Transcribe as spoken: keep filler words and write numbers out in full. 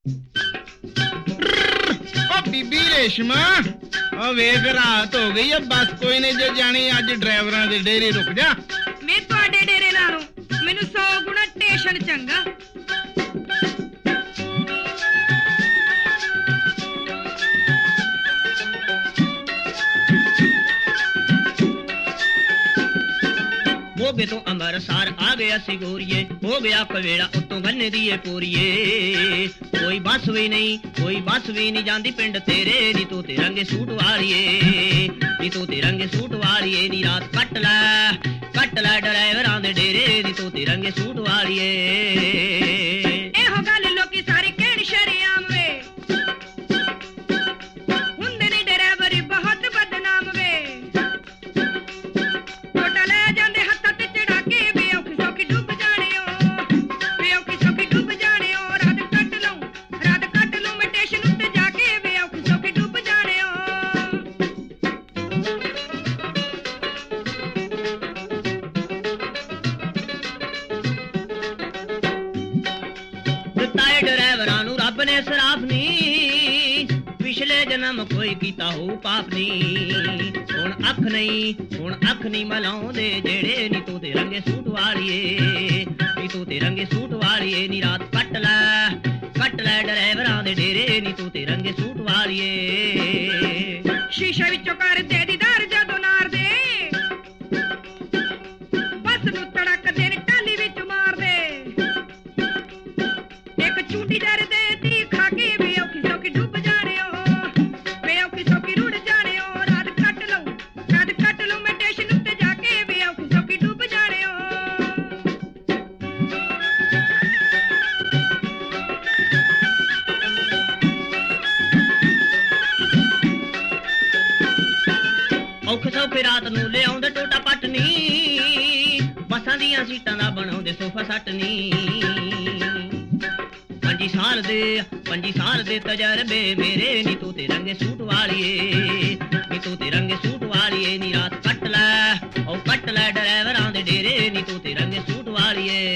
ਬੀਬੀ ਰੇਸ਼ਮਾ ਆ ਵੇਖ ਰਾਤ ਹੋ ਗਈ ਆ ਬਸ ਕੋਈ ਨਹੀਂ ਜੇ ਜਾਣੀ ਅੱਜ ਡਰਾਈਵਰਾਂ ਦੇ ਡੇਰੇ ਰੁਕ ਜਾ ਮੈਂ ਤੁਹਾਡੇ ਡੇਰੇ ਨਾਲੋਂ ਮੈਨੂੰ ਸੌ ਗੁਣਾ ਸਟੇਸ਼ਨ ਚੰਗਾ मोगे तो अंबरसर आ गया सिगोरिए हो गया कवेड़ा उत्तों गन्ने दिए पूरीए कोई बस भी नहीं कोई बस भी नहीं जांदी पिंड तेरे नी तू तिरंगे सूट वालिए नी तू तिरंगे सूट वालिए नी रात कट लै कट लै ड्राइवरां दे डेरे नी तू तिरंगे सूट वालिए एहो गल लोकी सारे कहण शरेआम वे हुंदे ने ड्राइवर बहुत बदनाम वे टोटा ले जांदे हत्थां ते चढ़ा के वे औखी सौखी डुब जाने ओ वे औखी सौखी डुब जाने ओ रात कट लूं रात कट लूं मैं स्टेशन उत्ते जाके वे औखी सौखी डुब जाने ओ ਦਿੱਤਾ ਏ ਡਰਾਈਵਰਾਂ ਨੂੰ ਰੱਬ ਨੇ ਸਰਾਫ ਨੀ ਪਿਛਲੇ ਜਨਮ ਕੋਈ ਕੀਤਾ ਹੋ ਪਾਪ ਨੀ ਹੁਣ ਅੱਖ ਨਹੀਂ ਹੁਣ ਅੱਖ ਨਹੀਂ ਮਲਾਉਂਦੇ ਜਿਹੜੇ ਨੀ ਤੂੰ ਤੇ ਰੰਗੇ ਸੂਟ ਵਾਲੀਏ ਨੀ ਤੂੰ ਤੇ ਰੰਗੇ ਸੂਟ ਵਾਲੀਏ ਨੀ ਰਾਤ ਕੱਟ ਲੈ ਕੱਟ ਲੈ ਡਰਾਈਵਰਾਂ ਦੇ ਡੇਰੇ ਨੀ ਤੂੰ ਤੇ ਰੰਗੇ ਸੂਟ ਵਾਲੀਏ ਸ਼ੀਸ਼ੇ ਵਿੱਚੋਂ ਕਰਦੇ ਦੀਦਾਰ ਜਦੋਂ ਨਾਰਦੇ ਬੱਸ ਨੂੰ ਤੜਕਦੇ ਨੇ ਟਾਲੀ ਵਿੱਚ ਮਾਰਦੇ ਇੱਕ ਚੂਟੀ ਡਰਦੇ ਤੀ ਖਾ ਕੇ ਵੇ ਔਖੀ ਸੌਖੀ ਡੁੱਬ ਜਾਣੇ ਓ ਵੇ ਔਖੀ ਸੌਖੀ ਰੁੜ ਜਾਣੇ ਓ ਰਾਤ ਕੱਟ ਲਊ ਰਾਤ ਕੱਟ ਲਊ ਮੈਂ ਸਟੇਸ਼ਨ ਉੱਤੇ ਜਾ ਕੇ ਵੇ ਔਖੀ ਸੌਖੀ ਡੁੱਬ ਜਾਣੇ ਓ ਔਖੇ ਸੌਖੇ ਰਾਤ ਨੂੰ ਲਿਆਉਂਦੇ ਟੋਟਾ ਪਟਨੀ ਬੱਸਾਂ ਦੀਆਂ ਸੀਟਾਂ ਦਾ ਬਣਾਉਂਦੇ ਸੋਫਾ ਸੱਟਨੀ ਪੰਜੀ ਸਾਲ ਦੇ ਪੰਜੀ ਸਾਲ ਦੇ ਤਜਰਬੇ ਮੇਰੇ ਨੀ ਤੂੰ ਤੇ ਰੰਗੇ ਸੂਟ ਵਾਲੀਏ ਨੀ ਤੂੰ ਤੇ ਰੰਗੇ ਸੂਟ ਵਾਲੀਏ ਨੀ ਰਾਤ ਕੱਟ ਲੈ ਉਹ ਕੱਟ ਲੈ ਡਰਾਈਵਰਾਂ ਦੇ ਡੇਰੇ ਨੀ ਤੂੰ ਤੇ ਰੰਗੇ ਸੂਟ ਵਾਲੀਏ